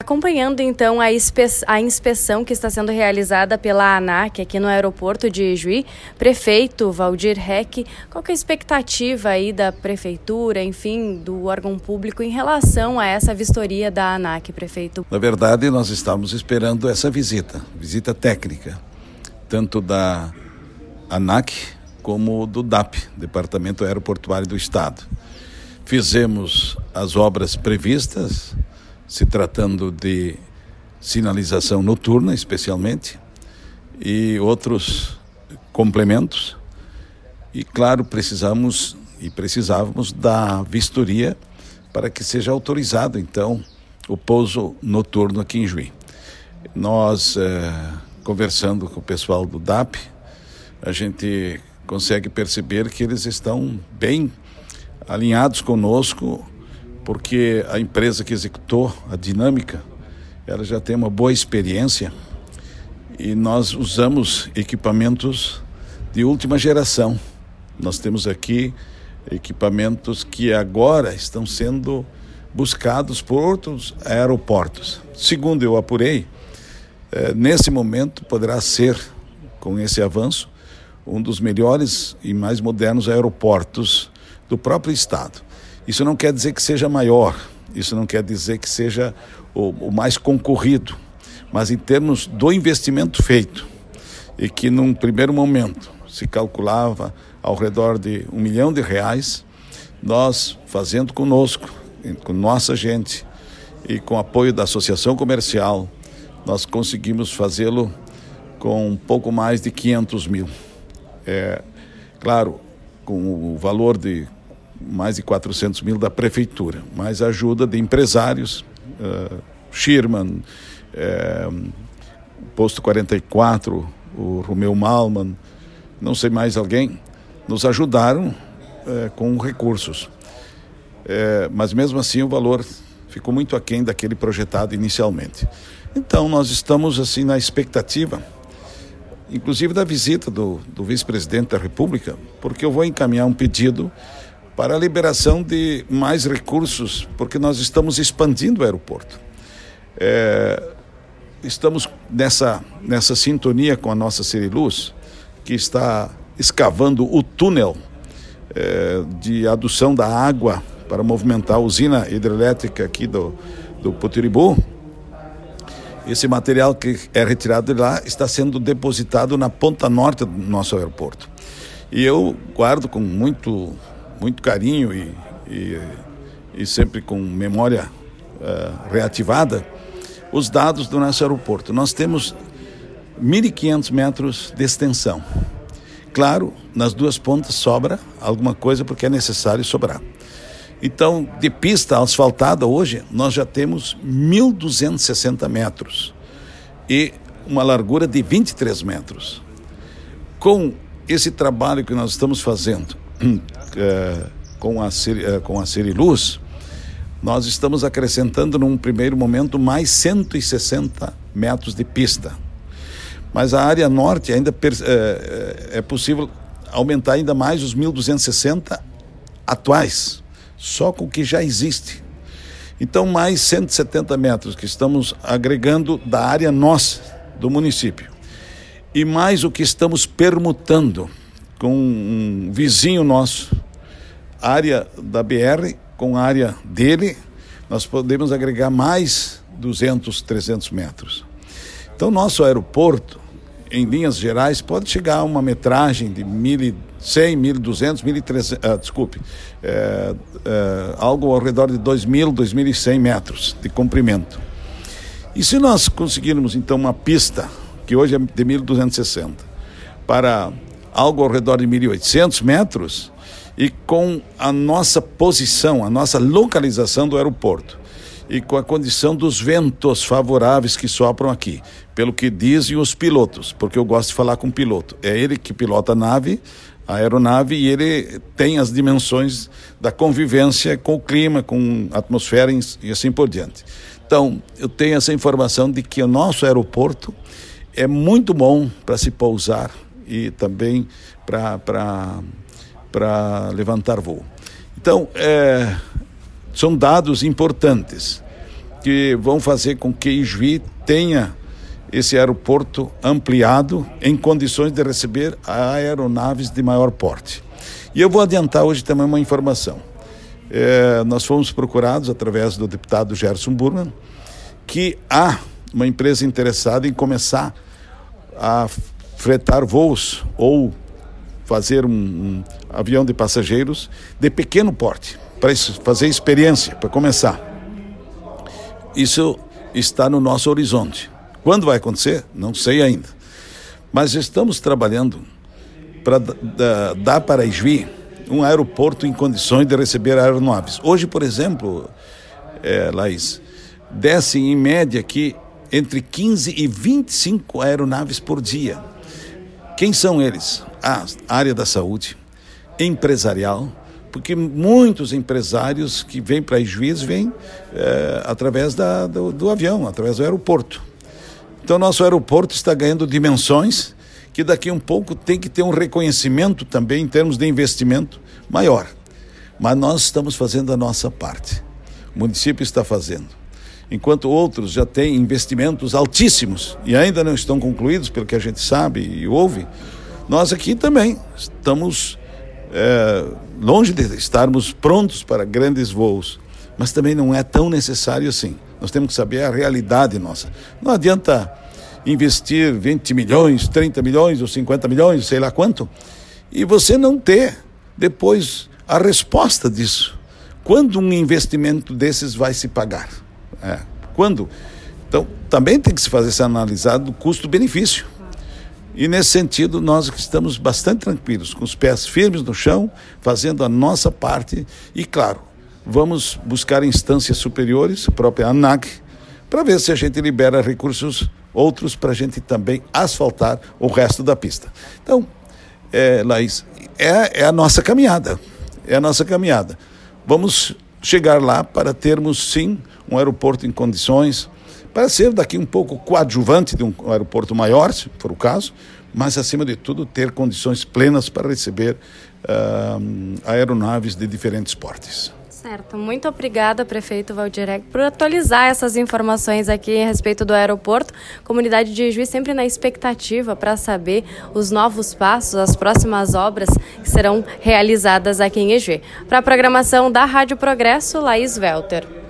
acompanhando então a inspeção que está sendo realizada pela ANAC aqui no aeroporto de Ijuí. Prefeito Valdir Reck, qual que é a expectativa aí da prefeitura, enfim, do órgão público em relação a essa vistoria da ANAC, prefeito? Na verdade, nós estamos esperando essa visita técnica, tanto da ANAC como do DAP, Departamento Aeroportuário do Estado. Fizemos as obras previstas, se tratando de sinalização noturna, especialmente, e outros complementos. E, claro, precisávamos da vistoria para que seja autorizado, então, o pouso noturno aqui em Ijuí. Nós, conversando com o pessoal do DAP, a gente consegue perceber que eles estão bem alinhados conosco, porque a empresa que executou a dinâmica, ela já tem uma boa experiência e nós usamos equipamentos de última geração. Nós temos aqui equipamentos que agora estão sendo buscados por outros aeroportos. Segundo eu apurei, nesse momento poderá ser, com esse avanço, um dos melhores e mais modernos aeroportos do próprio Estado. Isso não quer dizer que seja maior, isso não quer dizer que seja o mais concorrido, mas em termos do investimento feito, e que num primeiro momento se calculava ao redor de R$1 milhão, nós fazendo conosco, com nossa gente e com apoio da Associação Comercial, nós conseguimos fazê-lo com um pouco mais de 500 mil. Claro, com o valor de mais de 400 mil da prefeitura, mais a ajuda de empresários, Schirman, Posto 44, o Romeu Malman, não sei mais alguém, nos ajudaram com recursos. Mas mesmo assim o valor ficou muito aquém daquele projetado inicialmente. Então nós estamos assim na expectativa, inclusive da visita do vice-presidente da República, porque eu vou encaminhar um pedido para a liberação de mais recursos, porque nós estamos expandindo o aeroporto. Estamos nessa sintonia com a nossa Seriluz, que está escavando o túnel de adução da água para movimentar a usina hidrelétrica aqui do Potiribu. Esse material que é retirado de lá está sendo depositado na ponta norte do nosso aeroporto. E eu guardo com muito carinho e sempre com memória reativada os dados do nosso aeroporto. Nós temos 1.500 metros de extensão. Claro, nas duas pontas sobra alguma coisa porque é necessário sobrar. Então, de pista asfaltada hoje, nós já temos 1.260 metros e uma largura de 23 metros. Com esse trabalho que nós estamos fazendo com a Seriluz, nós estamos acrescentando num primeiro momento mais 160 metros de pista. Mas a área norte ainda é possível aumentar ainda mais os 1.260 atuais, só com o que já existe. Então, mais 170 metros que estamos agregando da área nossa, do município. E mais o que estamos permutando com um vizinho nosso, área da BR com a área dele, nós podemos agregar mais 200, 300 metros. Então, nosso aeroporto, em linhas gerais, pode chegar a uma metragem de 1.100, 1.200, 1.300, algo ao redor de 2.000, 2.100 metros de comprimento. E se nós conseguirmos, então, uma pista, que hoje é de 1.260, para algo ao redor de 1.800 metros, e com a nossa posição, a nossa localização do aeroporto, e com a condição dos ventos favoráveis que sopram aqui, pelo que dizem os pilotos, porque eu gosto de falar com o piloto. É ele que pilota a aeronave, e ele tem as dimensões da convivência com o clima, com a atmosfera e assim por diante. Então, eu tenho essa informação de que o nosso aeroporto é muito bom para se pousar e também para levantar voo. Então, são dados importantes. que vão fazer com que Ijuí tenha esse aeroporto ampliado em condições de receber aeronaves de maior porte. E eu vou adiantar hoje também uma informação. Nós fomos procurados através do deputado Gerson Burman, que há uma empresa interessada em começar a fretar voos ou fazer um avião de passageiros de pequeno porte, para fazer experiência, para começar. Isso está no nosso horizonte. Quando vai acontecer? Não sei ainda. Mas estamos trabalhando para dar para Ijuí um aeroporto em condições de receber aeronaves. Hoje, por exemplo, Laís, descem em média aqui entre 15 e 25 aeronaves por dia. Quem são eles? A área da saúde, empresarial, porque muitos empresários que vêm para Ijuí vêm através do avião, através do aeroporto. Então, nosso aeroporto está ganhando dimensões que daqui a um pouco tem que ter um reconhecimento também em termos de investimento maior. Mas nós estamos fazendo a nossa parte. O município está fazendo. Enquanto outros já têm investimentos altíssimos e ainda não estão concluídos, pelo que a gente sabe e ouve, nós aqui também estamos longe de estarmos prontos para grandes voos, mas também não é tão necessário assim. Nós temos que saber a realidade nossa. Não adianta investir 20 milhões, 30 milhões ou 50 milhões, sei lá quanto, e você não ter depois a resposta disso. Quando um investimento desses vai se pagar? Quando? Então, também tem que se fazer essa análise do custo-benefício. E nesse sentido, nós estamos bastante tranquilos, com os pés firmes no chão, fazendo a nossa parte e, claro, vamos buscar instâncias superiores, a própria ANAC, para ver se a gente libera recursos outros para a gente também asfaltar o resto da pista. Então, Laís, é a nossa caminhada, Vamos chegar lá para termos, sim, um aeroporto em condições, para ser daqui um pouco coadjuvante de um aeroporto maior, se for o caso, mas, acima de tudo, ter condições plenas para receber aeronaves de diferentes portes. Certo, muito obrigada, prefeito Valdir Heck, por atualizar essas informações aqui a respeito do aeroporto. Comunidade de Ijuí sempre na expectativa para saber os novos passos, as próximas obras que serão realizadas aqui em Ijuí. Para a programação da Rádio Progresso, Laís Welter.